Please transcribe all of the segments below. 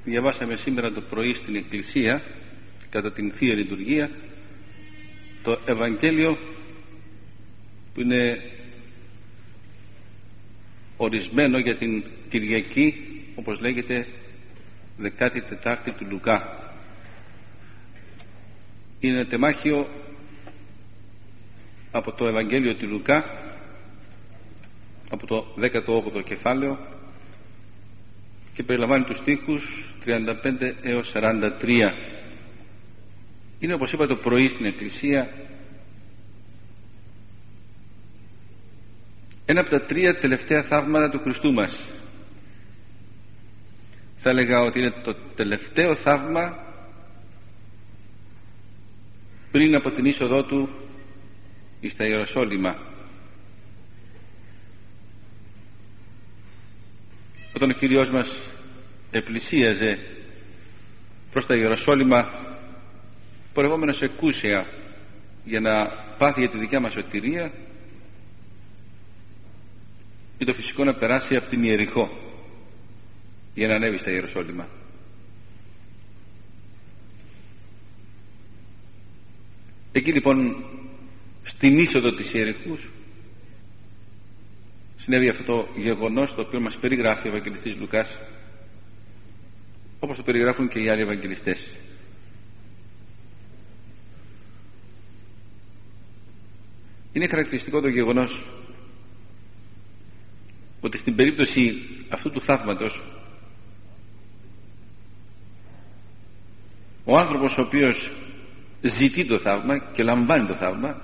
Διαβάσαμε σήμερα το πρωί στην Εκκλησία, κατά την Θεία Λειτουργία, το Ευαγγέλιο που είναι ορισμένο για την Κυριακή, όπως λέγεται 14η του Λουκά. Είναι ένα τεμάχιο από το Ευαγγέλιο του Λουκά, από το 18ο κεφάλαιο, και περιλαμβάνει τους στίχους 35 έως 43. Είναι, όπως είπα το πρωί στην Εκκλησία, ένα από τα 3 τελευταία θαύματα του Χριστού μας. Θα έλεγα ότι είναι το τελευταίο θαύμα πριν από την είσοδό του στα Ιεροσόλυμα. Όταν ο Κύριος μας επλησίαζε προς τα Ιεροσόλυμα, πορευόμενος εκούσια για να πάθει για τη δικιά μας σωτηρία, ή το φυσικό να περάσει από την Ιεριχώ για να ανέβει στα Ιεροσόλυμα. Εκεί λοιπόν, στην είσοδο της Ιεριχούς, συνέβη αυτό το γεγονός, το οποίο μας περιγράφει ο Ευαγγελιστής Λουκάς, όπως το περιγράφουν και οι άλλοι Ευαγγελιστές. Είναι χαρακτηριστικό το γεγονός ότι στην περίπτωση αυτού του θαύματος, ο άνθρωπος ο οποίος ζητεί το θαύμα και λαμβάνει το θαύμα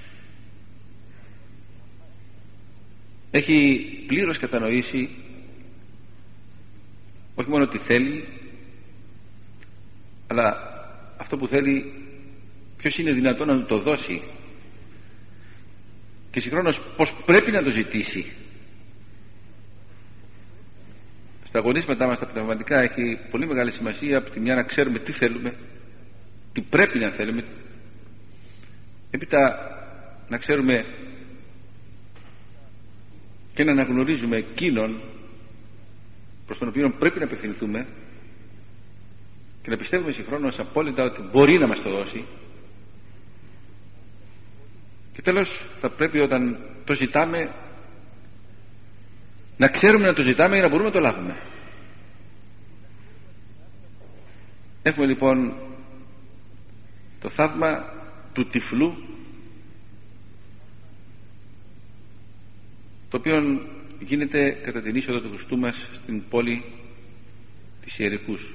έχει πλήρως κατανοήσει όχι μόνο τι θέλει, αλλά αυτό που θέλει ποιος είναι δυνατόν να του το δώσει, και συγχρόνως πως πρέπει να το ζητήσει. Στα αγωνίσματά μας τα πνευματικά έχει πολύ μεγάλη σημασία από τη μια να ξέρουμε τι θέλουμε, τι πρέπει να θέλουμε, έπειτα να ξέρουμε και να αναγνωρίζουμε εκείνον προς τον οποίο πρέπει να απευθυνθούμε, και να πιστεύουμε συγχρόνως απόλυτα ότι μπορεί να μας το δώσει. Και τέλος, θα πρέπει όταν το ζητάμε να ξέρουμε να το ζητάμε για να μπορούμε να το λάβουμε. Έχουμε λοιπόν το θαύμα του τυφλού, το οποίο γίνεται κατά την είσοδο του Χριστού μας στην πόλη της Ιεριχούς.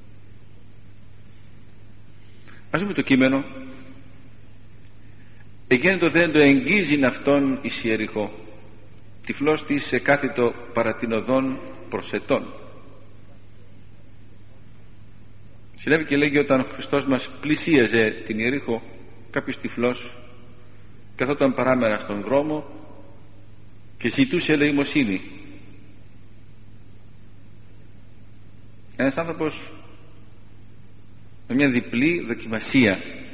Ας δούμε το κείμενο. Εγένετο δεν το εγγίζειν αυτόν εις Ιεριχώ, τυφλός της εκάθητο παρά την οδόν προσετών. Συνέβη και λέγει, όταν ο Χριστός μας πλησίαζε την Ιεριχώ, κάποιος τυφλός καθόταν παράμερα στον δρόμο και ζητούσε ελεημοσύνη. Ένας άνθρωπος με μια διπλή δοκιμασία.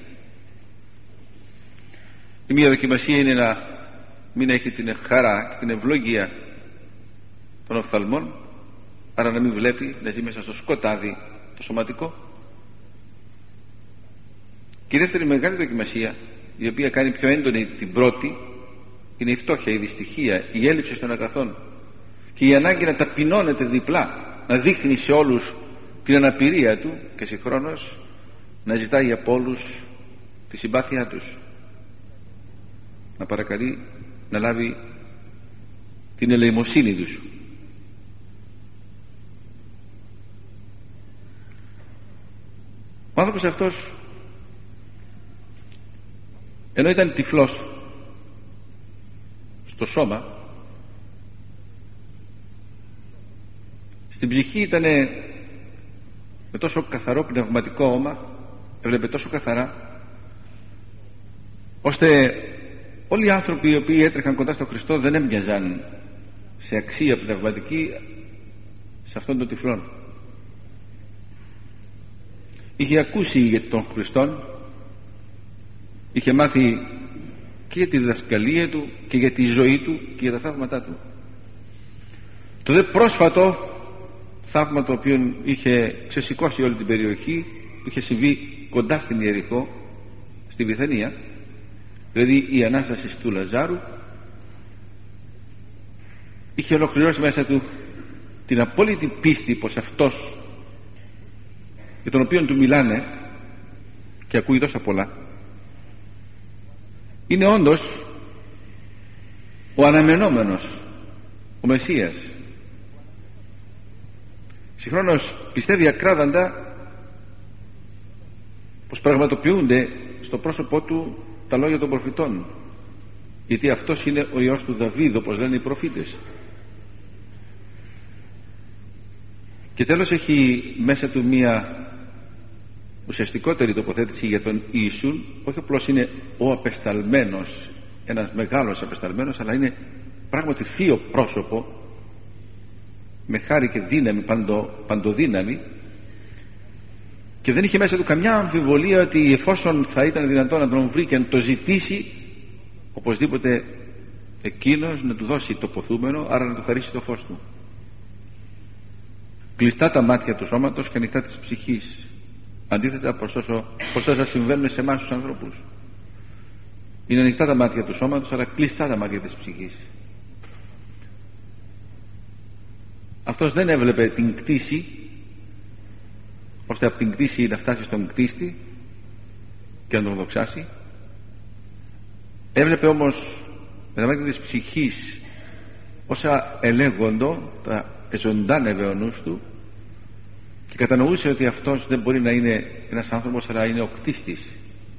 Η μία δοκιμασία είναι να μην έχει την χαρά και την ευλογία των οφθαλμών, άρα να μην βλέπει, να ζει μέσα στο σκοτάδι το σωματικό. Και η δεύτερη μεγάλη δοκιμασία, η οποία κάνει πιο έντονη την πρώτη, είναι η φτώχεια, η δυστυχία, η έλλειψη των αγαθών και η ανάγκη να ταπεινώνεται διπλά, να δείχνει σε όλους την αναπηρία του και συγχρόνως να ζητάει από όλους τη συμπάθειά τους, να παρακαλεί να λάβει την ελεημοσύνη τους. Ο άνθρωπος αυτός, ενώ ήταν τυφλός στο σώμα, στην ψυχή ήταν με τόσο καθαρό πνευματικό όμα, έβλεπε τόσο καθαρά, ώστε όλοι οι άνθρωποι οι οποίοι έτρεχαν κοντά στον Χριστό δεν έμοιαζαν σε αξία πνευματική σε αυτόν τον τυφλόν. Είχε ακούσει για τον Χριστόν, είχε μάθει και για τη διδασκαλία του και για τη ζωή του και για τα θαύματά του. Το δε πρόσφατο θαύμα το οποίο είχε ξεσηκώσει όλη την περιοχή, που είχε συμβεί κοντά στην Ιεριχώ, στη Βιθανία, δηλαδή η Ανάσταση του Λαζάρου. Είχε ολοκληρώσει μέσα του την απόλυτη πίστη πως αυτός για τον οποίο του μιλάνε και ακούει τόσα πολλά είναι όντως ο αναμενόμενος, ο Μεσσίας. Συγχρόνως πιστεύει ακράδαντα πως πραγματοποιούνται στο πρόσωπό του τα λόγια των προφητών, γιατί αυτός είναι ο Υιός του Δαβίδ, όπως λένε οι προφήτες. Και τέλος έχει μέσα του μία ουσιαστικότερη τοποθέτηση για τον Ιησούν. Όχι απλώς είναι ο απεσταλμένος, ένας μεγάλος απεσταλμένος, αλλά είναι πράγματι θείο πρόσωπο, με χάρη και δύναμη, παντοδύναμη, και δεν είχε μέσα του καμιά αμφιβολία ότι εφόσον θα ήταν δυνατόν να τον βρει και να το ζητήσει, οπωσδήποτε εκείνος να του δώσει το ποθούμενο, άρα να του χαρίσει το φως του. Κλειστά τα μάτια του σώματος και ανοιχτά της ψυχής, αντίθετα προς όσα συμβαίνουν σε εμάς τους ανθρώπους. Είναι ανοιχτά τα μάτια του σώματος, αλλά κλειστά τα μάτια της ψυχής. Αυτός δεν έβλεπε την κτήση, ώστε από την κτήση να φτάσει στον κτίστη και να τον δοξάσει. Έβλεπε όμως με τα μάτια της ψυχής όσα ελέγχοντο, τα εζωντάνευε ο νους του, και κατανοούσε ότι αυτός δεν μπορεί να είναι ένας άνθρωπος, αλλά είναι ο κτίστης.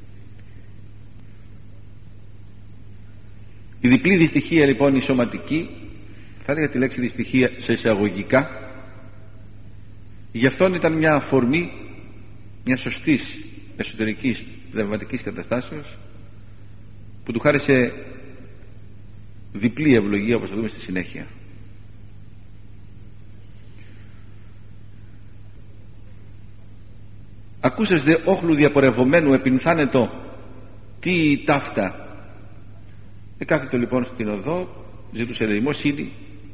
Η διπλή δυστυχία λοιπόν, η σωματική, θα έλεγα τη λέξη δυστυχία σε εισαγωγικά, γι' αυτόν ήταν μια αφορμή μια σωστής εσωτερικής πνευματικής καταστάσεως, που του χάρισε διπλή ευλογία, όπως θα δούμε στη συνέχεια. Ακούσες δε όχλου διαπορευομένου επινθάνετο, τι ταύτα. Κάθετο λοιπόν στην οδό, ζητούσε ελεημοσύνη.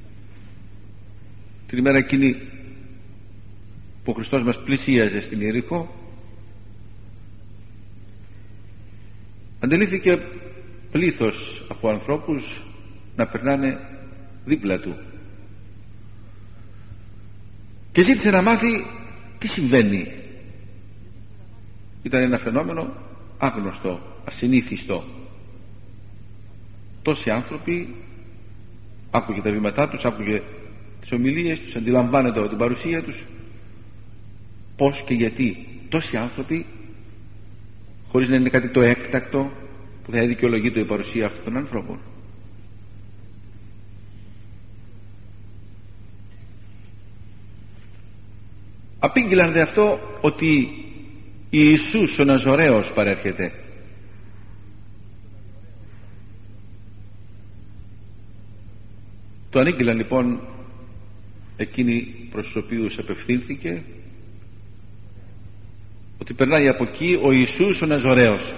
Την ημέρα εκείνη που ο Χριστός μας πλησίαζε στην Ιεριχώ, αντελήφθηκε πλήθος από ανθρώπους να περνάνε δίπλα του και ζήτησε να μάθει τι συμβαίνει. Ήταν ένα φαινόμενο άγνωστο, ασυνήθιστο. Τόσοι άνθρωποι, άκουγε τα βήματά τους, άκουγε τις ομιλίες τους, αντιλαμβάνεται την παρουσία τους. Πώς και γιατί τόσοι άνθρωποι, χωρίς να είναι κάτι το έκτακτο που θα δικαιολογεί η παρουσία αυτών των ανθρώπων. Απήγγειλαν δε αυτό ότι Ιησούς ο Ναζωραίος παρέρχεται. Το ανήγγειλαν λοιπόν εκείνοι προς τους οποίους απευθύνθηκε, ότι περνάει από εκεί ο Ιησούς ο Ναζωραίος.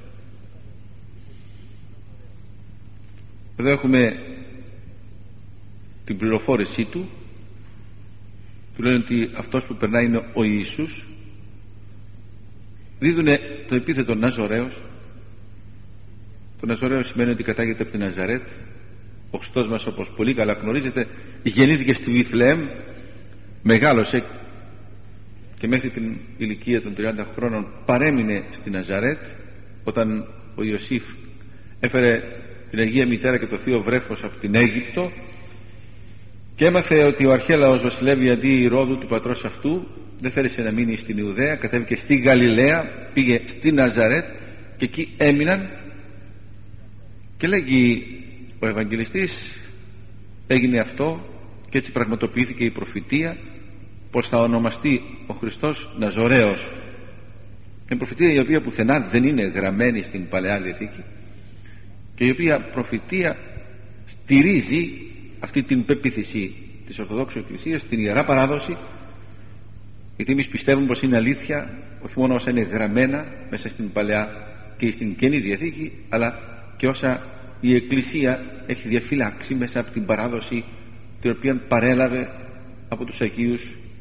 Εδώ έχουμε την πληροφόρησή του. Του λένε ότι αυτός που περνάει είναι ο Ιησούς. Δίδουν το επίθετο Ναζωραίος. Το Ναζωραίος σημαίνει ότι κατάγεται από την Ναζαρέτ. Ο Χριστός μας, όπως πολύ καλά γνωρίζετε, γεννήθηκε στη Βιθλεέμ, μεγάλωσε και μέχρι την ηλικία των 30 χρόνων παρέμεινε στη Ναζαρέτ. Όταν ο Ιωσήφ έφερε την Αγία Μητέρα και το Θείο Βρέφος από την Αίγυπτο και έμαθε ότι ο αρχέλαος βασιλεύει αντί Ρόδου του πατρός αυτού, δεν θέλησε να μείνει στην Ιουδαία, κατέβηκε στη Γαλιλαία, πήγε στη Ναζαρέτ και εκεί έμειναν. Και λέγει ο Ευαγγελιστής, έγινε αυτό και έτσι πραγματοποιήθηκε η προφητεία πως θα ονομαστεί ο Χριστός Ναζωραίος. Είναι προφητεία η οποία πουθενά δεν είναι γραμμένη στην Παλαιά Διαθήκη και η οποία προφητεία στηρίζει αυτή την πεποίθηση της Ορθοδόξου Εκκλησίας, την Ιερά Παράδοση, γιατί εμείς πιστεύουμε πως είναι αλήθεια όχι μόνο όσα είναι γραμμένα μέσα στην Παλαιά και στην Καινή Διαθήκη, αλλά και όσα η Εκκλησία έχει διαφυλάξει μέσα από την παράδοση την οποία παρέλαβε από τους Αγίους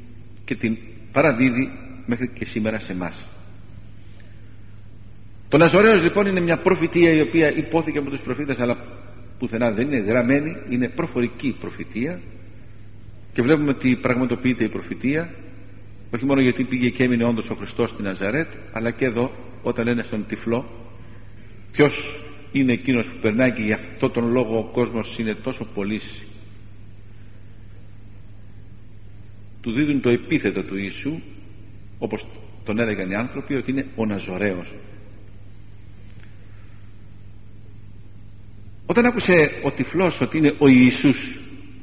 και την παραδίδει μέχρι και σήμερα σε εμάς. Το Ναζωραίος λοιπόν είναι μια προφητεία η οποία υπόθηκε από τους προφήτες, αλλά πουθενά δεν είναι γραμμένη, είναι προφορική προφητεία, και βλέπουμε ότι πραγματοποιείται η προφητεία, όχι μόνο γιατί πήγε και έμεινε όντως ο Χριστός στη Ναζαρέτ, αλλά και εδώ όταν λένε στον τυφλό ποιος είναι εκείνος που περνάει και γι' αυτό τον λόγο ο κόσμος είναι τόσο πολύς. Του δίδουν το επίθετο του Ιησού, όπως τον έλεγαν οι άνθρωποι, ότι είναι ο Ναζωραίος. Όταν άκουσε ο τυφλός ότι είναι ο Ιησούς,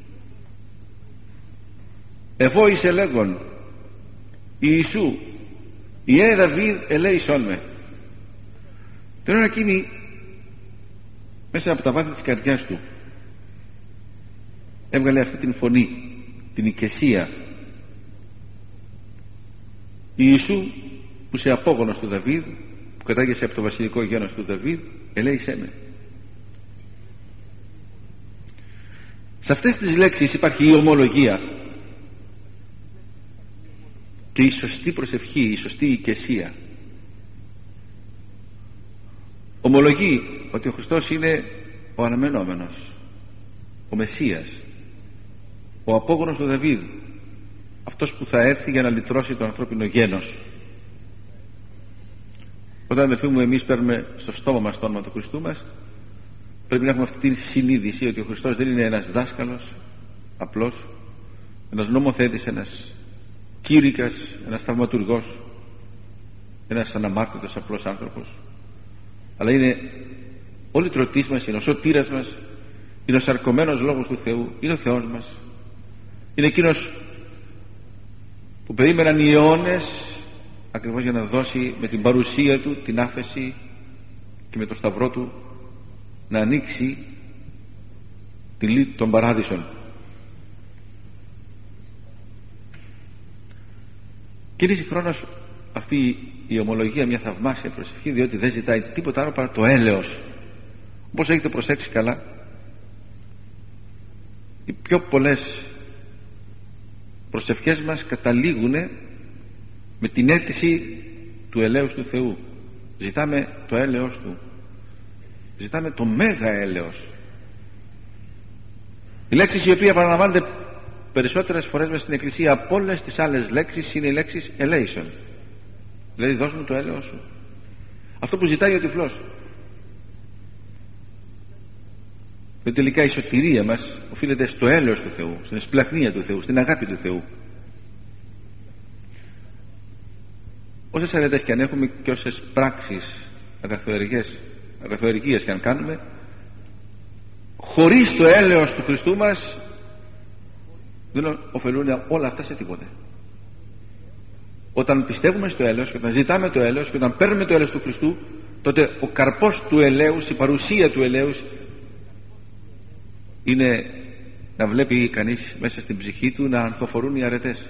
εβόησε λέγον Ιησού Ιε Δαβίδ ελέησόν με. Την ώρα εκείνη μέσα από τα βάθη της καρδιάς του έβγαλε αυτή την φωνή, την οικεσία. Ιησού που σε απόγονος του Δαβίδ, που κατάγεσαι από το βασιλικό γένος του Δαβίδ, ελέησέ με. Σε αυτές τις λέξεις υπάρχει η ομολογία και η σωστή προσευχή, η σωστή οικεσία. Ομολογεί ότι ο Χριστός είναι ο αναμενόμενος, ο Μεσσίας, ο απόγονος του Δαβίδ, αυτός που θα έρθει για να λυτρώσει το ανθρώπινο γένος. Όταν, αδελφοί μου, εμείς παίρνουμε στο στόμα μας το όνομα του Χριστού μας, πρέπει να έχουμε αυτή τη συνείδηση ότι ο Χριστός δεν είναι ένας δάσκαλος απλός, ένας νομοθέτης, ένας κήρυκας, ένας θαυματουργός, ένας αναμάρτητος απλός άνθρωπος, αλλά είναι ο λυτρωτής μας, είναι ο σωτήρας μας, είναι ο σαρκωμένος λόγος του Θεού, είναι ο Θεός μας, είναι εκείνος που περίμεναν οι αιώνες ακριβώς για να δώσει με την παρουσία του την άφεση και με το σταυρό του να ανοίξει των παράδεισων. Και είναι συγχρόνως αυτή η ομολογία μια θαυμάσια προσευχή, διότι δεν ζητάει τίποτα άλλο παρά το έλεος. Όπως έχετε προσέξει καλά, οι πιο πολλές προσευχές μας καταλήγουν με την αίτηση του ελέους του Θεού. Ζητάμε το έλεος του, ζητάμε το μέγα έλεος. Η λέξη η οποία επαναλαμβάνεται περισσότερες φορές μέσα στην Εκκλησία από όλες τις άλλες λέξεις είναι η λέξη elation, δηλαδή δώσ' μου το έλεος σου. Αυτό που ζητάει ο τυφλός. Και τελικά η σωτηρία μας οφείλεται στο έλεος του Θεού, στην εσπλαχνία του Θεού, στην αγάπη του Θεού. Όσες αρετές και αν έχουμε και όσες πράξεις αγαθοεργίες και αν κάνουμε, χωρίς το έλεος του Χριστού μας δεν ωφελούν όλα αυτά σε τίποτε. Όταν πιστεύουμε στο έλεος και όταν ζητάμε το έλεος και όταν παίρνουμε το έλεος του Χριστού, τότε ο καρπός του ελέους, η παρουσία του ελέους είναι να βλέπει κανείς μέσα στην ψυχή του να ανθοφορούν οι αρετές.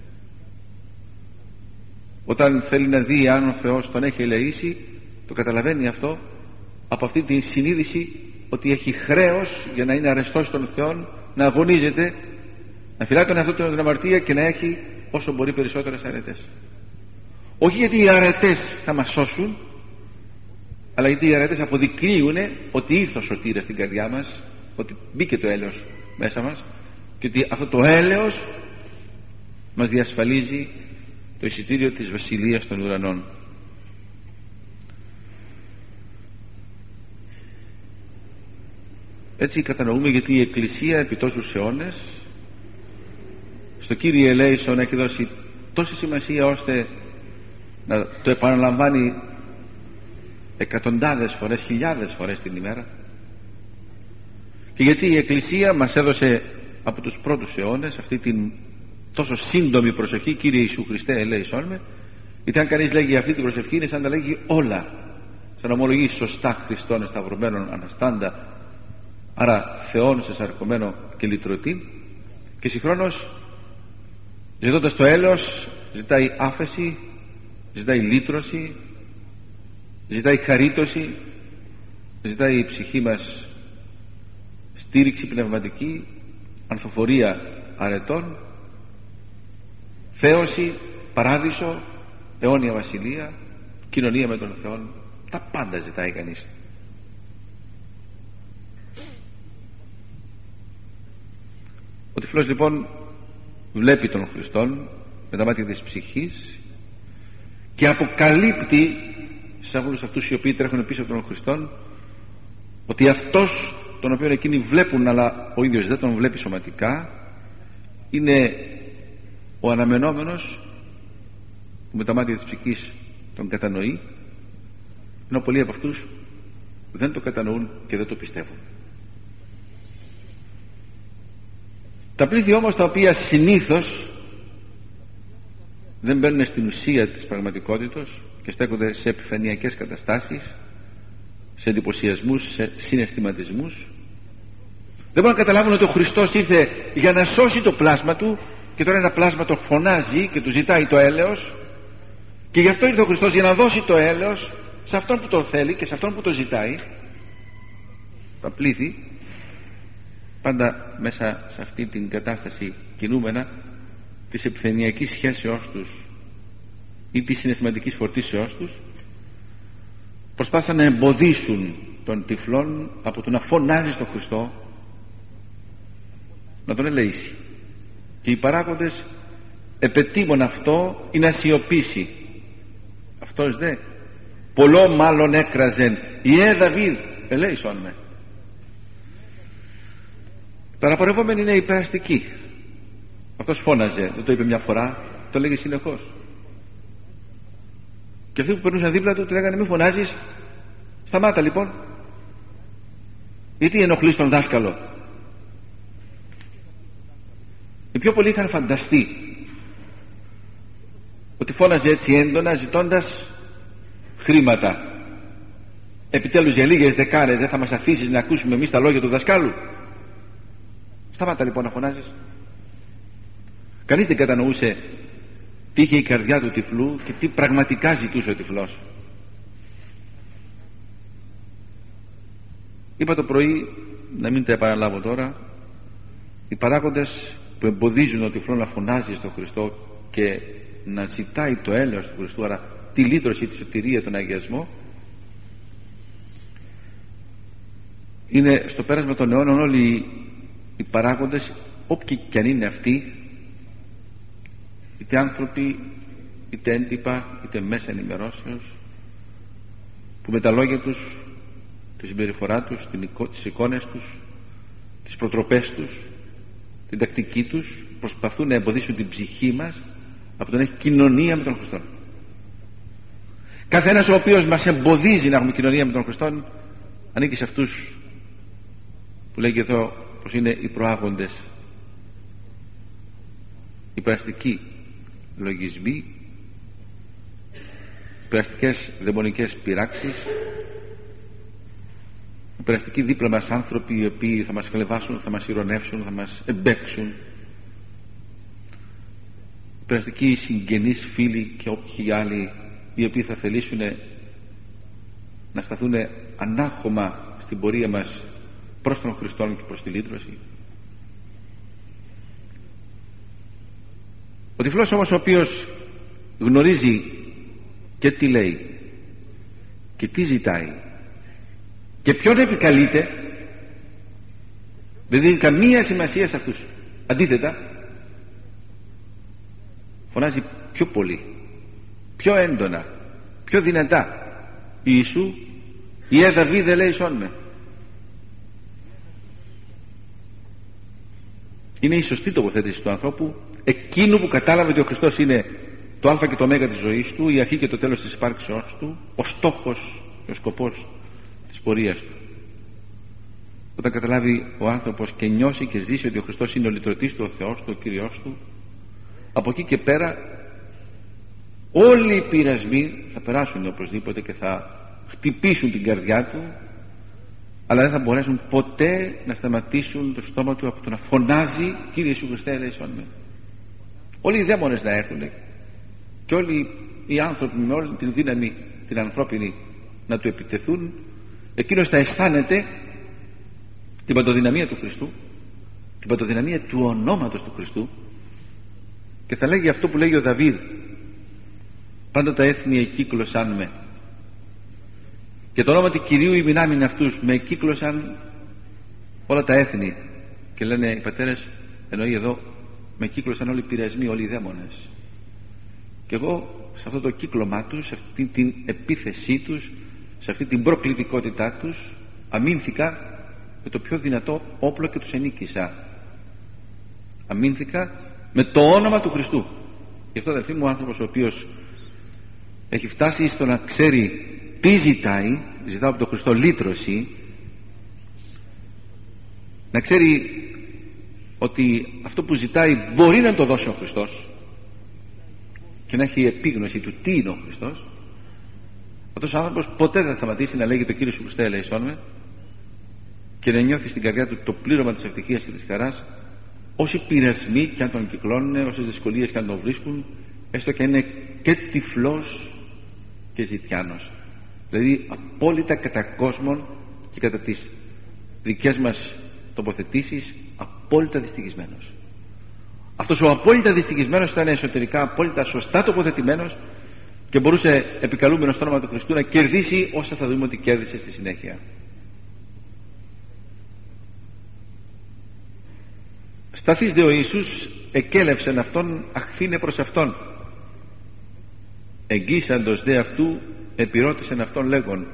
Όταν θέλει να δει αν ο Θεός τον έχει ελεήσει, το καταλαβαίνει αυτό από αυτή τη συνείδηση ότι έχει χρέος για να είναι αρεστός στον Θεό, να αγωνίζεται, να φυλάει τον εαυτό του την αμαρτία και να έχει όσο μπορεί περισσότερες αρετές. Όχι γιατί οι αρετές θα μας σώσουν, αλλά γιατί οι αρετές αποδεικνύουν ότι ήρθε ο σωτήρας στην καρδιά μας, ότι μπήκε το έλεος μέσα μας και ότι αυτό το έλεος μας διασφαλίζει το εισιτήριο της βασιλείας των ουρανών. Έτσι κατανοούμε γιατί η Εκκλησία επί τόσους αιώνες στο Κύριε ελέησον έχει δώσει τόση σημασία ώστε να το επαναλαμβάνει εκατοντάδες φορές, χιλιάδες φορές την ημέρα, και γιατί η Εκκλησία μας έδωσε από τους πρώτους αιώνες αυτή την τόσο σύντομη προσευχή, Κύριε Ιησού Χριστέ ελέησόν με, γιατί αν κανείς λέγει αυτή την προσευχή είναι σαν να λέγει όλα, σαν να ομολογεί σωστά Χριστόν εσταυρωμένον αναστάντα, άρα Θεόν σε σαρκωμένο και λυτρωτή, και συγχρόνως ζητώντας το έλεος ζητάει άφεση, ζητάει λύτρωση, ζητάει χαρίτωση, ζητάει η ψυχή μας στήριξη πνευματική, ανθοφορία αρετών, θέωση, παράδεισο, αιώνια βασιλεία, κοινωνία με τον Θεό, τα πάντα ζητάει κανείς. Ο τυφλός λοιπόν βλέπει τον Χριστόν με τα μάτια της ψυχής και αποκαλύπτει σε όλους αυτούς οι οποίοι τρέχουν πίσω από τον Χριστόν ότι αυτός τον οποίο εκείνοι βλέπουν αλλά ο ίδιος δεν τον βλέπει σωματικά είναι ο αναμενόμενος που με τα μάτια της ψυχής τον κατανοεί, ενώ πολλοί από αυτούς δεν το κατανοούν και δεν το πιστεύουν. Τα πλήθη όμως τα οποία συνήθως δεν μπαίνουν στην ουσία της πραγματικότητας και στέκονται σε επιφανειακές καταστάσεις, σε εντυπωσιασμούς, σε συναισθηματισμούς, δεν μπορούν να καταλάβουν ότι ο Χριστός ήρθε για να σώσει το πλάσμα του και τώρα ένα πλάσμα το φωνάζει και του ζητάει το έλεος και γι' αυτό ήρθε ο Χριστός για να δώσει το έλεος σε αυτόν που το θέλει και σε αυτόν που το ζητάει. Τα πλήθη πάντα μέσα σε αυτή την κατάσταση κινούμενα της επιφανειακής σχέσεώς τους ή της συναισθηματικής φορτίσεώς τους προσπάθησαν να εμποδίσουν τον τυφλόν από το να φωνάζει στον Χριστό, να τον ελεήσει, και οι παράγοντες επετίμων αυτό ή να σιωπήσει. Αυτός δε πολλό μάλλον έκραζεν Ιε Δαβίδ ελέησον με. Παραπορευόμενοι είναι υπεραστικοί. Αυτός φώναζε, δεν το είπε μια φορά, το λέγει συνεχώς. Και αυτοί που περνούσαν δίπλα του λέγανε μη φωνάζεις, σταμάτα λοιπόν, γιατί ενοχλείς τον δάσκαλο. Οι πιο πολλοί είχαν φανταστεί ότι φώναζε έτσι έντονα ζητώντας χρήματα. Επιτέλους για λίγες δεκάρες δεν θα μας αφήσεις να ακούσουμε εμείς τα λόγια του δασκάλου. Σταμάτα λοιπόν να φωνάζεις. Κανείς δεν κατανοούσε τι είχε η καρδιά του τυφλού και τι πραγματικά ζητούσε ο τυφλός. Είπα το πρωί, να μην τα επαναλάβω τώρα, οι παράγοντες που εμποδίζουν ο τυφλό να φωνάζει στον Χριστό και να ζητάει το έλεος του Χριστού, άρα τη λύτρωση, τη σωτηρία, τον αγιασμό, είναι στο πέρασμα των αιώνων όλοι οι παράγοντες, όποιοι κι αν είναι αυτοί, είτε άνθρωποι είτε έντυπα είτε μέσα ενημερώσεως, που με τα λόγια τους, τη συμπεριφορά τους, τις εικόνες τους, τις προτροπές τους, την τακτική τους, προσπαθούν να εμποδίσουν την ψυχή μας από το να έχει κοινωνία με τον Χριστό. Καθένας ο οποίος μας εμποδίζει να έχουμε κοινωνία με τον Χριστό ανήκει σε αυτούς που λέγει εδώ πως είναι οι προάγοντες, οι περαστικοί λογισμοί, περαστικές δαιμονικές πειράξεις, οι περαστικοί δίπλα μας άνθρωποι οι οποίοι θα μας χλεβάσουν, θα μας ειρωνεύσουν, θα μας εμπέξουν, οι περαστικοί συγγενείς φίλοι και όποιοι άλλοι οι οποίοι θα θελήσουν να σταθούν ανάχωμα στην πορεία μας προς τον Χριστό και προς τη λύτρωση. Ο τυφλός όμως, ο οποίος γνωρίζει και τι λέει και τι ζητάει και ποιον επικαλείται, δεν δίνει καμία σημασία σε αυτούς. Αντίθετα, φωνάζει πιο πολύ, πιο έντονα, πιο δυνατά: Ιησού, Ιε Δαβίδ ελέησόν με. Είναι η σωστή τοποθέτηση του ανθρώπου, εκείνου που κατάλαβε ότι ο Χριστός είναι το α και το ω της ζωής του, η αρχή και το τέλος της υπάρξεώς του, ο στόχος και ο σκοπός της πορείας του. Όταν καταλάβει ο άνθρωπος και νιώσει και ζήσει ότι ο Χριστός είναι ο λυτρωτής του, ο Θεός του, ο Κύριος του, από εκεί και πέρα όλοι οι πειρασμοί θα περάσουν οπωσδήποτε και θα χτυπήσουν την καρδιά του, αλλά δεν θα μπορέσουν ποτέ να σταματήσουν το στόμα του από το να φωνάζει Κύριε Ιησού Χριστέ ελέησόν με. Όλοι οι δαίμονες να έρθουν και όλοι οι άνθρωποι με όλη την δύναμη την ανθρώπινη να του επιτεθούν, εκείνος θα αισθάνεται την παντοδυναμία του Χριστού, την παντοδυναμία του ονόματος του Χριστού, και θα λέγει αυτό που λέγει ο Δαβίδ: πάντα τα έθνη εκύκλωσαν με, και το όνομα του Κυρίου ημινάμιν αυτούς, με εκύκλωσαν όλα τα έθνη. Και λένε οι πατέρες, εννοεί εδώ, με κύκλωσαν όλοι οι πειρασμοί, όλοι οι δαίμονες. Και εγώ σε αυτό το κύκλωμά τους, σε αυτή την επίθεσή τους, σε αυτή την προκλητικότητά τους, αμήνθηκα με το πιο δυνατό όπλο και τους ενίκησα. Αμήνθηκα με το όνομα του Χριστού. Γι' αυτό, αδελφοί μου, ο άνθρωπος ο οποίος έχει φτάσει στο να ξέρει τι ζητάει, ζητάω από τον Χριστό λύτρωση, να ξέρει ότι αυτό που ζητάει μπορεί να το δώσει ο Χριστός και να έχει επίγνωση του τι είναι ο Χριστός, αυτός ο άνθρωπος ποτέ δεν θα σταματήσει να λέγει: το Κύριο σου Χριστέ ελέησόν με, και να νιώθει στην καρδιά του το πλήρωμα της ευτυχίας και της χαράς, όσοι πειρασμοί και αν τον κυκλώνουν, όσες δυσκολίες και αν τον βρίσκουν, έστω και είναι και τυφλός και ζητιάνος, δηλαδή απόλυτα κατά κόσμον και κατά τις δικές μας τοποθετήσεις απόλυτα δυστυχισμένος. Αυτός ο απόλυτα δυστυχισμένος ήταν εσωτερικά απόλυτα σωστά τοποθετημένος και μπορούσε, επικαλούμενος στο όνομα του Χριστού, να κερδίσει όσα θα δούμε ότι κέρδισε στη συνέχεια. Σταθείς δε ο Ιησούς εκέλευσεν αυτόν, αχθήνε προς αυτόν, εγγύσαντος δε αυτού επιρώτησεν αυτόν λέγον: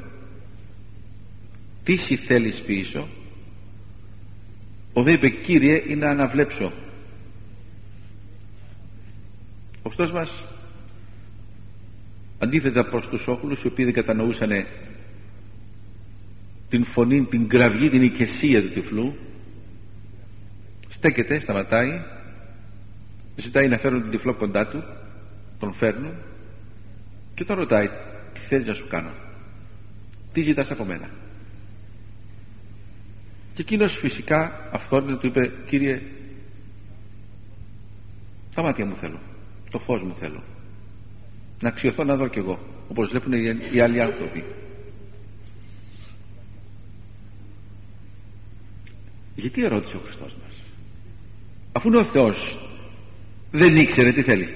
τι σοι θέλεις πίσω? Ο δε είπε: Κύριε, είναι να αναβλέψω. Ο Χριστός μας, αντίθετα προς τους όχλους, οι οποίοι δεν κατανοούσαν την φωνή, την κραυγή, την οικεσία του τυφλού, στέκεται, σταματάει, ζητάει να φέρουν τον τυφλό κοντά του, τον φέρνουν και τον ρωτάει: τι θέλεις να σου κάνω, τι ζητάς από μένα? Και εκείνος φυσικά αυθόρμητα του είπε: Κύριε, τα μάτια μου θέλω, το φως μου θέλω, να αξιωθώ να δω κι εγώ, όπως βλέπουν οι άλλοι άνθρωποι. Γιατί ερώτησε ο Χριστός μας, αφού είναι ο Θεός, δεν ήξερε τι θέλει?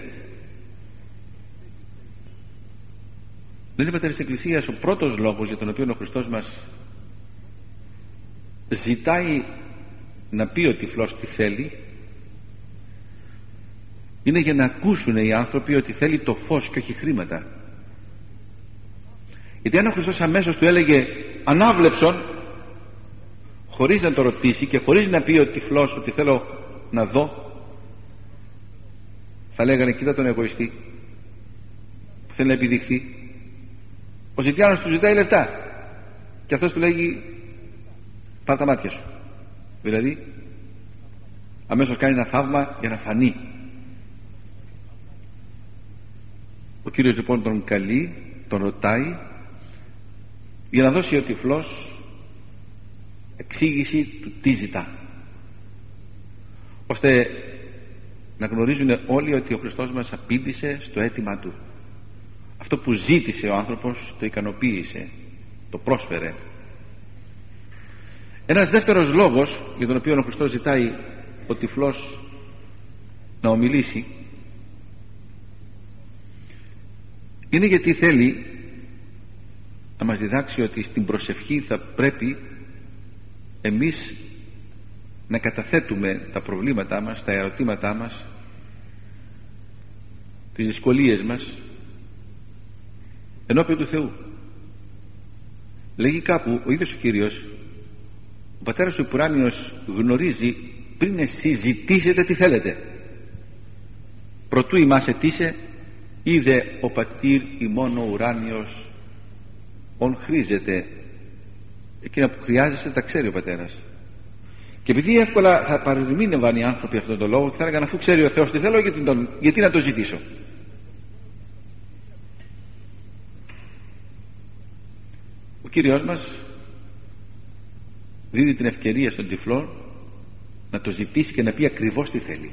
Δεν είναι, πατέρες της Εκκλησίας, ο πρώτος λόγος για τον οποίο ο Χριστός μας ζητάει να πει ο τυφλός τι θέλει, είναι για να ακούσουν οι άνθρωποι ότι θέλει το φως και όχι χρήματα. Γιατί αν ο Χριστός αμέσως του έλεγε ανάβλεψον, χωρίς να το ρωτήσει και χωρίς να πει ο τυφλός ότι θέλω να δω, θα λέγανε: κοίτα τον εγωιστή που θέλει να επιδειχθεί. Ο ζητιάνος του ζητάει λεφτά και αυτός του λέγει: πάρ' τα μάτια σου. Δηλαδή αμέσως κάνει ένα θαύμα για να φανεί. Ο Κύριος λοιπόν τον καλεί, τον ρωτάει για να δώσει ο τυφλός εξήγηση του τι ζητά, ώστε να γνωρίζουν όλοι ότι ο Χριστός μας απήντησε στο αίτημα του. Αυτό που ζήτησε ο άνθρωπος το ικανοποίησε, το πρόσφερε. Ένας δεύτερος λόγος για τον οποίο ο Χριστός ζητάει ο τυφλός να ομιλήσει είναι γιατί θέλει να μας διδάξει ότι στην προσευχή θα πρέπει εμείς να καταθέτουμε τα προβλήματά μας, τα ερωτήματά μας, τις δυσκολίες μας ενώπιον του Θεού. Λέγει κάπου ο ίδιος ο Κύριος: ο Πατέρας ο Ουράνιος γνωρίζει πριν εσείς ζητήσετε τι θέλετε. Προτού ημάς αιτήσε, είδε ο Πατήρ ημών ο ουράνιος ον χρήζεται. Εκείνα που χρειάζεσαι τα ξέρει ο Πατέρας. Και επειδή εύκολα θα παρεμήνευαν οι άνθρωποι αυτόν τον λόγο και θα έλεγαν: αφού ξέρει ο Θεός τι θέλω, γιατί να το ζητήσω? Ο Κύριος μας δίνει την ευκαιρία στον τυφλό να το ζητήσει και να πει ακριβώς τι θέλει.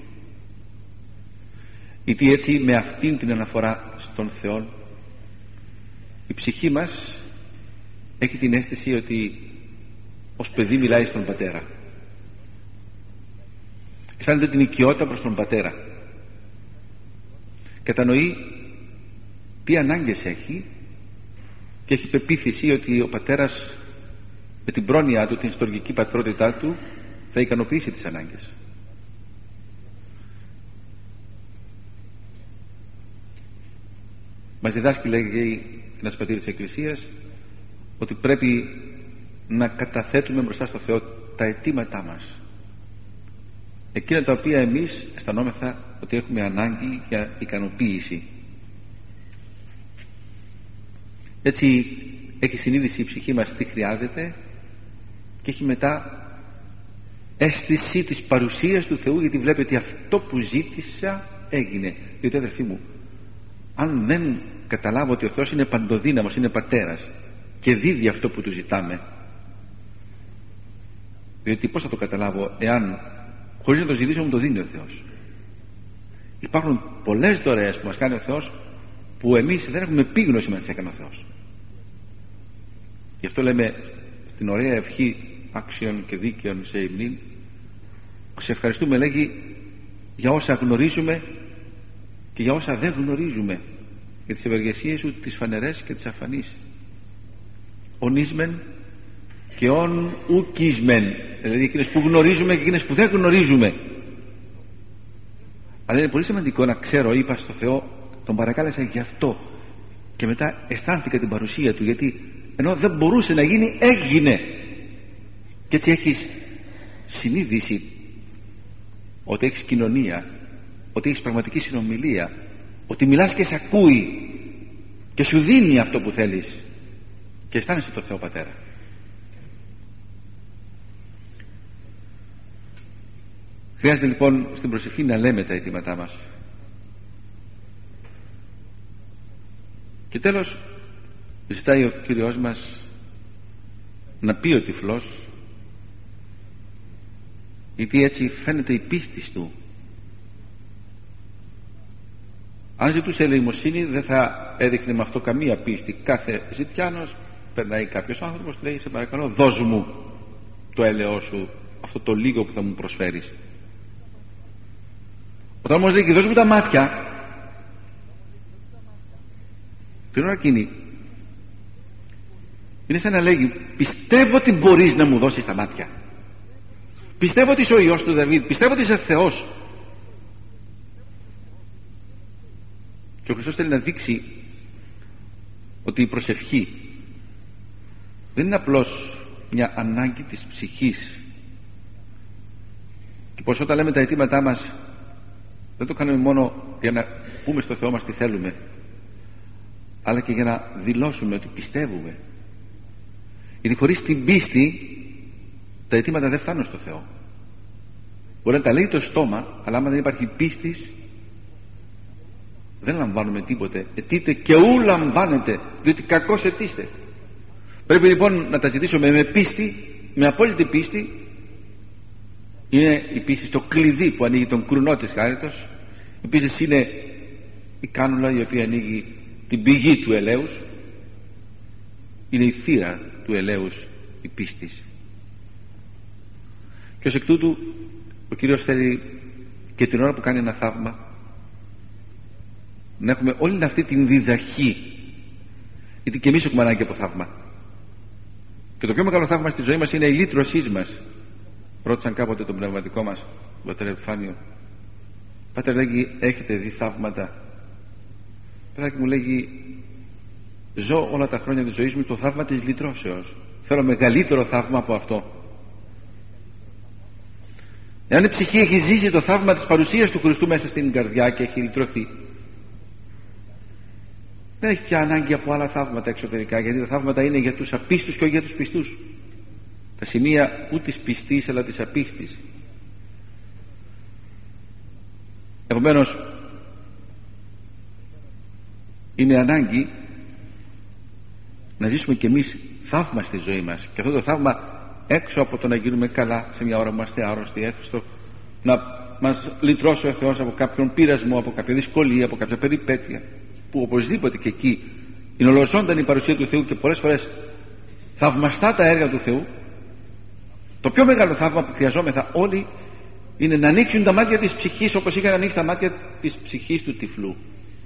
Γιατί έτσι, με αυτήν την αναφορά στον Θεό, η ψυχή μας έχει την αίσθηση ότι ως παιδί μιλάει στον Πατέρα. Αισθάνεται την οικειότητα προς τον Πατέρα. κατανοεί τι ανάγκες έχει και έχει πεποίθηση ότι ο πατέρας με την πρόνοια του, την στοργική πατρότητά του, θα ικανοποιήσει τις ανάγκες. Μας διδάσκει, λέγει ένας πατήρ της Εκκλησίας, ότι πρέπει να καταθέτουμε μπροστά στο Θεό τα αιτήματά μας, εκείνα τα οποία εμείς αισθανόμεθα ότι έχουμε ανάγκη για ικανοποίηση. Έτσι έχει συνείδηση η ψυχή μας τι χρειάζεται και έχει μετά αίσθηση της παρουσίας του Θεού, γιατί βλέπει ότι αυτό που ζήτησα έγινε. Διότι, αδερφοί μου, αν δεν καταλάβω ότι ο Θεός είναι παντοδύναμος, είναι πατέρας και δίδει αυτό που του ζητάμε, διότι πώς θα το καταλάβω εάν χωρίς να το ζητήσω μου το δίνει ο Θεός? Υπάρχουν πολλές δωρεές που μας κάνει ο Θεός που εμείς δεν έχουμε επίγνωση να τις έκανε ο Θεός. Γι' αυτό λέμε στην ωραία ευχή άξιων και δίκαιων σε υμνήν, σε ευχαριστούμε, λέγει, για όσα γνωρίζουμε και για όσα δεν γνωρίζουμε, για τις ευεργεσίες σου, τις φανερές και τις αφανείς, ονίσμεν και ον ουκίσμεν, δηλαδή εκείνες που γνωρίζουμε και εκείνες που δεν γνωρίζουμε. Αλλά είναι πολύ σημαντικό να ξέρω, είπα στο Θεό, τον παρακάλεσα γι' αυτό και μετά αισθάνθηκα την παρουσία του, γιατί ενώ δεν μπορούσε να γίνει, έγινε. Και έτσι έχεις συνείδηση ότι έχεις κοινωνία, ότι έχεις πραγματική συνομιλία, ότι μιλάς και σε ακούει και σου δίνει αυτό που θέλεις και αισθάνεσαι το Θεό Πατέρα. Χρειάζεται λοιπόν στην προσευχή να λέμε τα αιτήματά μας. Και τέλος ζητάει ο Κύριος μας να πει ο τυφλός, γιατί έτσι φαίνεται η πίστη του. Αν ζητούσε ελεημοσύνη δεν θα έδειχνε με αυτό καμία πίστη. Κάθε ζητιάνος περνάει κάποιος άνθρωπος, λέει, σε παρακαλώ δώσ' μου το έλεος σου, αυτό το λίγο που θα μου προσφέρεις. Όταν όμως λέει και δώσ' μου τα μάτια, την ώρα εκείνη είναι σαν να λέγει, πιστεύω ότι μπορείς να μου δώσεις τα μάτια, πιστεύω ότι είσαι ο Υιός του Δαβίδ, πιστεύω ότι είσαι Θεός. Και ο Χριστός θέλει να δείξει ότι η προσευχή δεν είναι απλώς μια ανάγκη της ψυχής, και πως όταν λέμε τα αιτήματά μας δεν το κάνουμε μόνο για να πούμε στο Θεό μας τι θέλουμε, αλλά και για να δηλώσουμε ότι πιστεύουμε. Γιατί χωρίς την πίστη τα αιτήματα δεν φτάνουν στο Θεό. Μπορεί να τα λέει το στόμα, αλλά άμα δεν υπάρχει πίστης δεν λαμβάνουμε τίποτε. Αιτείτε και ου λαμβάνετε, διότι κακώς αιτήστε. Πρέπει λοιπόν να τα ζητήσουμε με πίστη, με απόλυτη πίστη. Είναι η πίστη στο κλειδί που ανοίγει τον κρουνό της χάριτος. Η πίστη είναι η κάνουλα η οποία ανοίγει την πηγή του ελέους. Είναι η θύρα του ελέους η πίστης. Και ως εκ τούτου ο Κύριος θέλει και την ώρα που κάνει ένα θαύμα να έχουμε όλη αυτή την διδαχή, γιατί και εμείς έχουμε ανάγκη από θαύμα. Και το πιο μεγάλο θαύμα στη ζωή μας είναι η λύτρωσή μας. Ρώτησαν κάποτε τον πνευματικό μας, τον πατέρα Επιφάνιο, πάτερ, λέγει, έχετε δει θαύματα? Παιδάκι μου, λέγει, ζω όλα τα χρόνια της ζωής μου το θαύμα της λυτρώσεως. Θέλω μεγαλύτερο θαύμα από αυτό. Εάν η ψυχή έχει ζήσει το θαύμα της παρουσίας του Χριστού μέσα στην καρδιά και έχει λυτρωθεί, δεν έχει πια ανάγκη από άλλα θαύματα εξωτερικά, γιατί τα θαύματα είναι για τους απίστους και όχι για τους πιστούς. Τα σημεία ούτε της πιστής αλλά της απίστης. Επομένως είναι ανάγκη να ζήσουμε κι εμείς θαύμα στη ζωή μας, και αυτό το θαύμα έξω από το να γίνουμε καλά σε μια ώρα που είμαστε άρρωστοι, έξω να μας λυτρώσει ο Θεός από κάποιον πειρασμό, από κάποια δυσκολία, από κάποια περιπέτεια, που οπωσδήποτε και εκεί είναι ολοζώντανη η παρουσία του Θεού και πολλές φορές θαυμαστά τα έργα του Θεού. Το πιο μεγάλο θαύμα που χρειαζόμεθα όλοι είναι να ανοίξουν τα μάτια της ψυχής, όπως είχαν ανοίξει τα μάτια της ψυχής του τυφλού.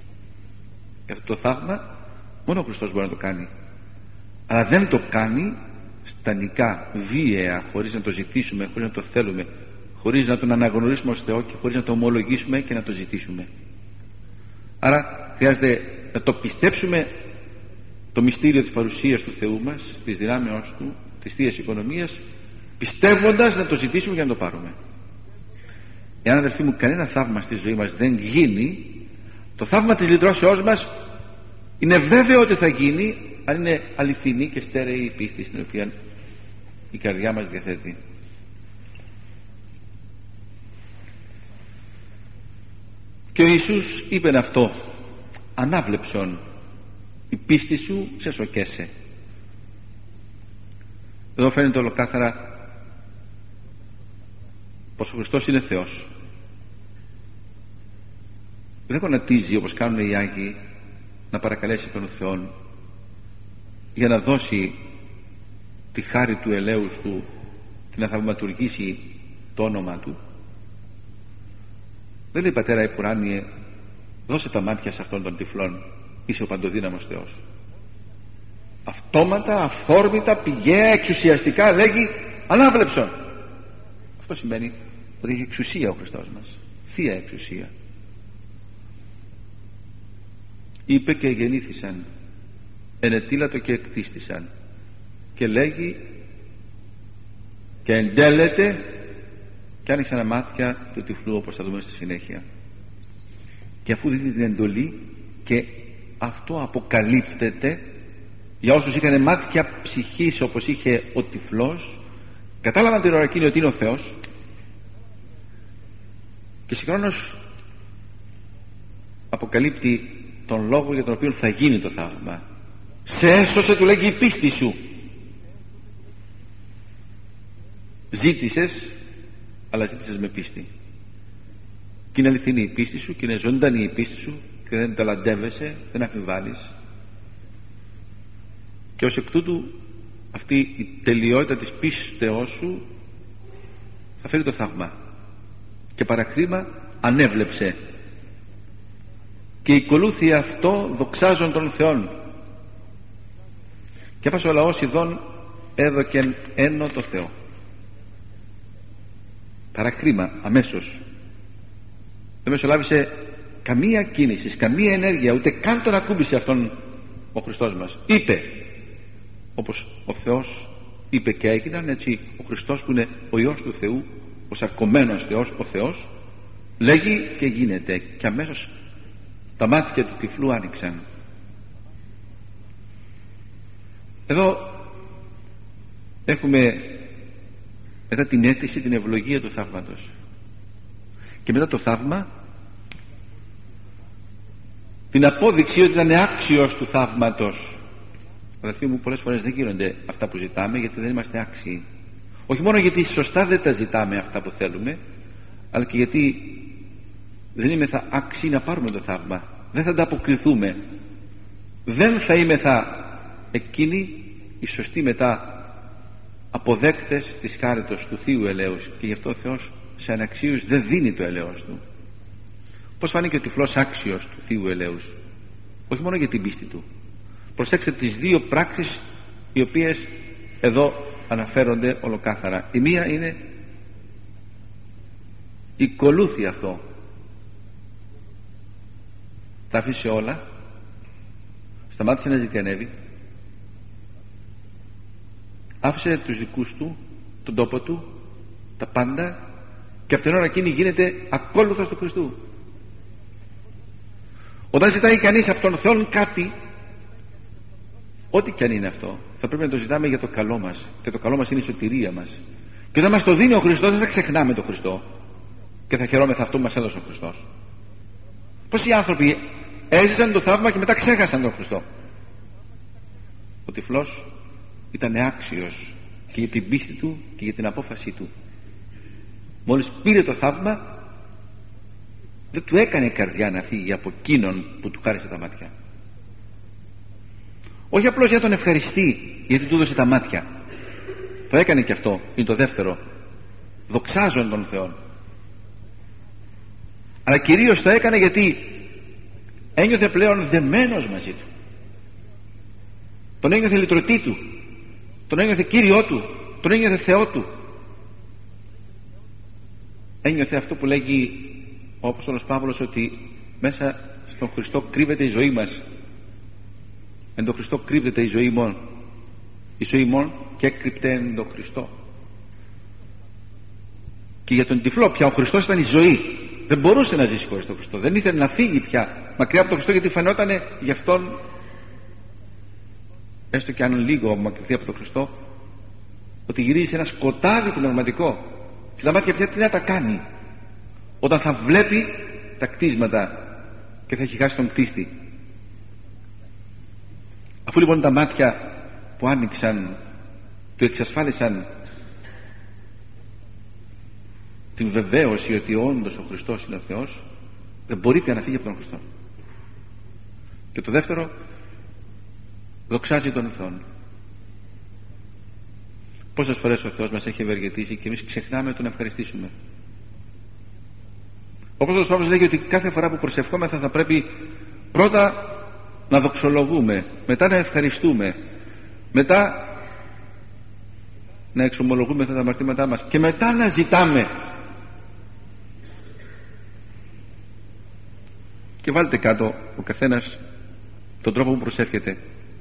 Αυτό το θαύμα μόνο ο Χριστός μπορεί να το κάνει, αλλά δεν το κάνει στανικά, βίαια, χωρίς να το ζητήσουμε, χωρίς να το θέλουμε, χωρίς να τον αναγνωρίσουμε ως Θεό και χωρίς να το ομολογήσουμε και να το ζητήσουμε. Άρα χρειάζεται να το πιστέψουμε το μυστήριο της παρουσίας του Θεού μας, της δυνάμεώς Του, της Θείας Οικονομίας, πιστεύοντας να το ζητήσουμε για να το πάρουμε. Εάν, αδελφοί μου, κανένα θαύμα στη ζωή μας δεν γίνει, το θαύμα της λυτρώσεώς μας είναι βέβαιο ότι θα γίνει αν είναι αληθινή και στέρεη η πίστη στην οποία η καρδιά μας διαθέτει. Και ο Ιησούς είπε αυτό: ανάβλεψον, η πίστη σου σε σοκέσε. Εδώ φαίνεται ολοκάθαρα πως ο Χριστός είναι Θεός. Δεν γονατίζει όπως κάνουν οι Άγιοι να παρακαλέσει τον Θεό για να δώσει τη χάρη του ελέους Του και να θαυματουργήσει το όνομα Του. Δεν λέει: Πατέρα Επουράνιε, δώσε τα μάτια σε αυτόν τον τυφλόν, είσαι ο παντοδύναμος Θεός. Αυτόματα, αυθόρμητα, πηγαία, εξουσιαστικά λέγει: ανάβλεψον. Αυτό σημαίνει ότι έχει εξουσία ο Χριστός μας, θεία εξουσία. Είπε και γεννήθησαν, ενετήλατο και εκτίστησαν, και λέγει και εντέλεται, και άνοιξαν τα μάτια του τυφλού, όπως θα δούμε στη συνέχεια. Και αφού δείτε την εντολή και αυτό αποκαλύπτεται για όσους είχαν μάτια ψυχής όπως είχε ο τυφλός, κατάλαβαν την ώρα εκείνη ότι είναι ο Θεός, και συγχρόνως αποκαλύπτει τον λόγο για τον οποίο θα γίνει το θαύμα. Σε έσωσε, του λέγει, η πίστη σου. Ζήτησες, αλλά ζήτησες με πίστη, και είναι αληθινή η πίστη σου και είναι ζωντανή η πίστη σου και δεν ταλαντεύεσαι, δεν αμφιβάλλεις, και ως εκ τούτου αυτή η τελειότητα της πίστεώς σου θα φέρει το θαύμα. Και παρακρίμα ανέβλεψε, και οικολούθη αυτό δοξάζον των Θεών, και έπασε ο λαός ειδών έδωκεν ένω το Θεό. Παρακρίμα, αμέσως, δεν μεσολάβησε καμία κίνηση, καμία ενέργεια, ούτε καν τον ακούμπησε αυτόν ο Χριστός μας. Είπε, όπως ο Θεός είπε και έγιναν, έτσι ο Χριστός που είναι ο Υιός του Θεού, ο σαρκωμένος Θεός, ο Θεός, λέγει και γίνεται, και αμέσως τα μάτια του τυφλού άνοιξαν. Εδώ έχουμε μετά την αίτηση, την ευλογία του θαύματος, και μετά το θαύμα την απόδειξη ότι ήταν άξιος του θαύματος. Αδελφοί μου, πολλές φορές δεν γίνονται αυτά που ζητάμε γιατί δεν είμαστε άξιοι. Όχι μόνο γιατί σωστά δεν τα ζητάμε αυτά που θέλουμε, αλλά και γιατί δεν είμεθα άξιοι να πάρουμε το θαύμα. Δεν θα ανταποκριθούμε, δεν θα είμεθα εκείνοι οι σωστοί μετά αποδέκτες της χάριτος του Θείου ελέους, και γι' αυτό ο Θεός σε αναξίους δεν δίνει το ελέος Του. Πώς φάνηκε ο τυφλός άξιος του Θείου ελέους? Όχι μόνο για την πίστη του. Προσέξτε τις δύο πράξεις οι οποίες εδώ αναφέρονται ολοκάθαρα. Η μία είναι οικολούθη αυτό, τα άφησε όλα, σταμάτησε να ζητιανεύει, άφησε τους δικούς του, τον τόπο του, τα πάντα, και αυτήν την ώρα εκείνη γίνεται ακόλουθος του Χριστού. Όταν ζητάει κανείς από τον Θεό κάτι, ό,τι κι αν είναι αυτό, θα πρέπει να το ζητάμε για το καλό μας, και το καλό μας είναι η σωτηρία μας. Και όταν μας το δίνει ο Χριστός, δεν θα ξεχνάμε τον Χριστό και θα χαιρόμεθα αυτό που μας έδωσε ο Χριστός. Πόσοι άνθρωποι έζησαν το θαύμα και μετά ξέχασαν τον Χριστό? Ο τυφλός ήταν άξιος και για την πίστη του και για την απόφασή του. Μόλις πήρε το θαύμα, δεν του έκανε η καρδιά να φύγει από εκείνον που του χάρισε τα μάτια. Όχι απλώς για τον ευχαριστεί γιατί του έδωσε τα μάτια, το έκανε και αυτό, είναι το δεύτερο, δοξάζον τον Θεό, αλλά κυρίως το έκανε γιατί ένιωθε πλέον δεμένος μαζί του, τον ένιωθε λυτρωτή του, τον ένιωθε Κύριό του, τον ένιωθε Θεό του, ένιωθε αυτό που λέγει ο Απόστολος Παύλος, ότι μέσα στον Χριστό κρύβεται η ζωή μας, εν τον Χριστό κρύβεται η ζωή μόν, η ζωή μόν και έκρυπτε εν τον Χριστό. Και για τον τυφλό πια ο Χριστός ήταν η ζωή, δεν μπορούσε να ζήσει χωρίς τον Χριστό, δεν ήθελε να φύγει πια μακριά από τον Χριστό, γιατί φαινόταν γι' αυτόν, έστω και αν λίγο απομακρυνθεί από τον Χριστό, ότι γυρίζει σε ένα σκοτάδι πνευματικό και τα μάτια πια τι να τα κάνει όταν θα βλέπει τα κτίσματα και θα έχει χάσει τον κτίστη. Αφού λοιπόν τα μάτια που άνοιξαν του εξασφάλισαν την βεβαίωση ότι όντως ο Χριστός είναι ο Θεός, δεν μπορεί πια να φύγει από τον Χριστό. Και το δεύτερο, δοξάζει τον Θεό. Πόσες φορές ο Θεός μας έχει ευεργετήσει και εμείς ξεχνάμε τον ευχαριστήσουμε. Ο Απόστολος Παύλος λέγει ότι κάθε φορά που προσευχόμεθα θα πρέπει πρώτα να δοξολογούμε, μετά να ευχαριστούμε, μετά να εξομολογούμε τα αμαρτήματά μας και μετά να ζητάμε. Και βάλτε κάτω ο καθένας τον τρόπο που προσεύχεται.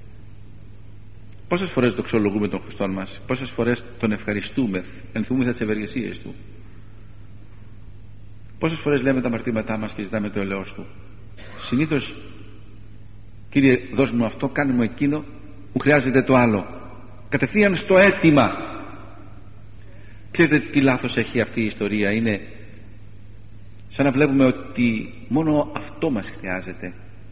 Πόσες φορές δοξολογούμε τον Χριστό μας, πόσες φορές τον ευχαριστούμε, ενθυμούμεθα τις ευεργεσίες του, πόσες φορές λέμε τα αμαρτήματά μας και ζητάμε το ελεός του. Συνήθως, Κύριε δώσ' μου αυτό, κάνε μου εκείνο, μου χρειάζεται το άλλο, κατευθείαν στο αίτημα. Ξέρετε τι λάθος έχει αυτή η ιστορία? Είναι σαν να βλέπουμε ότι μόνο αυτό μας χρειάζεται,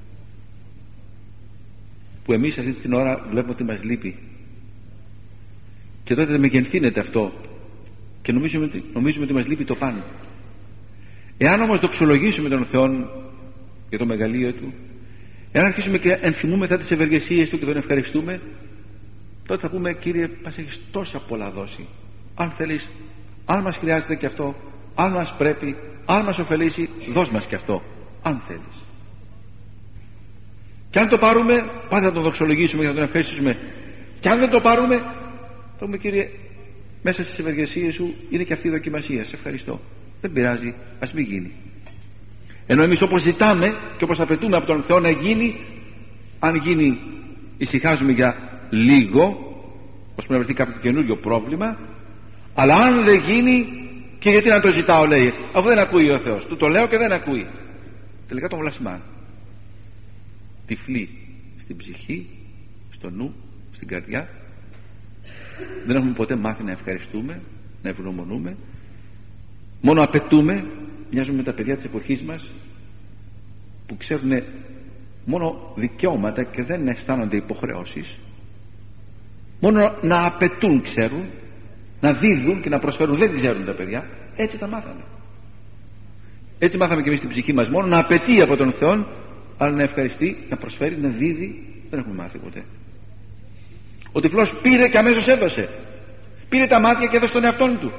που εμείς αυτή την ώρα βλέπουμε ότι μας λείπει, και τότε μεγενθύνεται αυτό και νομίζουμε ότι μας λείπει το πάνω. Εάν όμως δοξολογήσουμε τον Θεό για το μεγαλείο του, εάν αρχίσουμε και ενθυμούμεθα τις ευεργεσίες του και τον ευχαριστούμε, τότε θα πούμε: Κύριε, μας έχεις τόσα πολλά δώσει, αν θέλεις, αν μας χρειάζεται και αυτό, αν μας πρέπει, αν μας ωφελήσει, δώσ' μας και αυτό, αν θέλεις. Και αν το πάρουμε, πάντα θα τον δοξολογήσουμε και θα τον ευχαριστήσουμε. Και αν δεν το πάρουμε, θα πούμε: Κύριε, μέσα στις ευεργεσίες σου είναι και αυτή η δοκιμασία, σε ευχαριστώ, δεν πειράζει, ας μην γίνει. Ενώ εμείς όπως ζητάμε και όπως απαιτούμε από τον Θεό να γίνει, αν γίνει ησυχάζουμε για λίγο, ώστε να βρεθεί κάποιο καινούριο πρόβλημα, αλλά αν δεν γίνει, και γιατί να το ζητάω, λέει, αφού δεν ακούει ο Θεός, του το λέω και δεν ακούει, τελικά τον βλασμά. Τυφλή στην ψυχή, στο νου, στην καρδιά, δεν έχουμε ποτέ μάθει να ευχαριστούμε, να ευγνωμονούμε, μόνο απαιτούμε. Μοιάζουμε με τα παιδιά της εποχής μας που ξέρουν μόνο δικαιώματα και δεν αισθάνονται υποχρεώσεις, μόνο να απαιτούν ξέρουν, να δίδουν και να προσφέρουν δεν ξέρουν τα παιδιά. Έτσι τα μάθαμε, έτσι μάθαμε και εμείς στην ψυχή μας, μόνο να απαιτεί από τον Θεό, αλλά να ευχαριστεί, να προσφέρει, να δίδει δεν έχουμε μάθει ποτέ. Ο τυφλός πήρε και αμέσως έδωσε, πήρε τα μάτια και έδωσε τον εαυτόν του.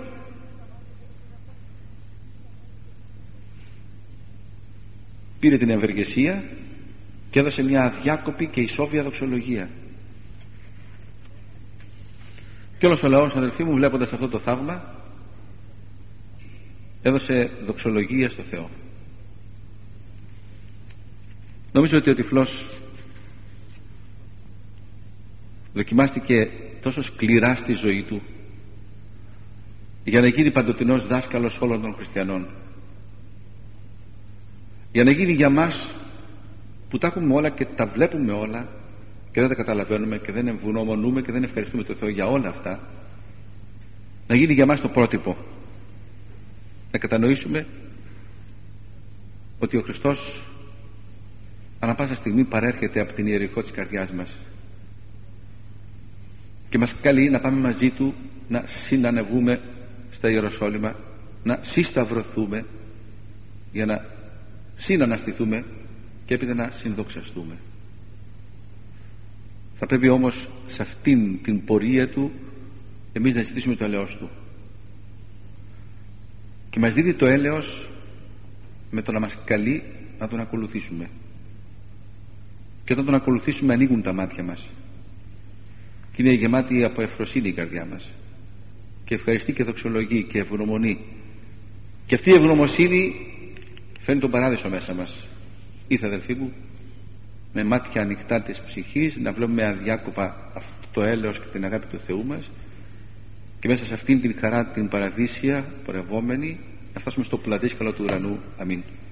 Πήρε την ευεργεσία και έδωσε μια αδιάκοπη και ισόβια δοξολογία. Και όλος ο λαός, αδελφοί μου, βλέποντας αυτό το θαύμα, έδωσε δοξολογία στο Θεό. Νομίζω ότι ο τυφλός δοκιμάστηκε τόσο σκληρά στη ζωή του για να γίνει παντοτινός δάσκαλος όλων των χριστιανών, για να γίνει για μας που τα έχουμε όλα και τα βλέπουμε όλα και δεν τα καταλαβαίνουμε και δεν ευγνωμονούμε και δεν ευχαριστούμε τον Θεό για όλα αυτά, να γίνει για μας το πρότυπο, να κατανοήσουμε ότι ο Χριστός ανά πάσα στιγμή παρέρχεται από την ιεροχό της καρδιάς μας και μας καλεί να πάμε μαζί Του να συνανεβούμε στα Ιεροσόλυμα, να συσταυρωθούμε για να συναναστηθούμε και έπειτα να συνδοξαστούμε. Θα πρέπει όμως σε αυτήν την πορεία Του εμείς να ζητήσουμε το έλεος Του, και μας δίδει το έλεος με το να μας καλεί να Τον ακολουθήσουμε. Και όταν τον ακολουθήσουμε ανοίγουν τα μάτια μας και είναι γεμάτη από ευφροσύνη η καρδιά μας και ευχαριστεί και δοξολογεί και ευγνωμονεί, και αυτή η ευγνωμοσύνη φέρνει τον παράδεισο μέσα μας. Ήρθε, αδελφοί μου, με μάτια ανοιχτά της ψυχής να βλέπουμε αδιάκοπα αυτό το έλεος και την αγάπη του Θεού μας, και μέσα σε αυτήν την χαρά την παραδείσια πορευόμενη να φτάσουμε στο πλατήσκαλο του ουρανού. Αμήν.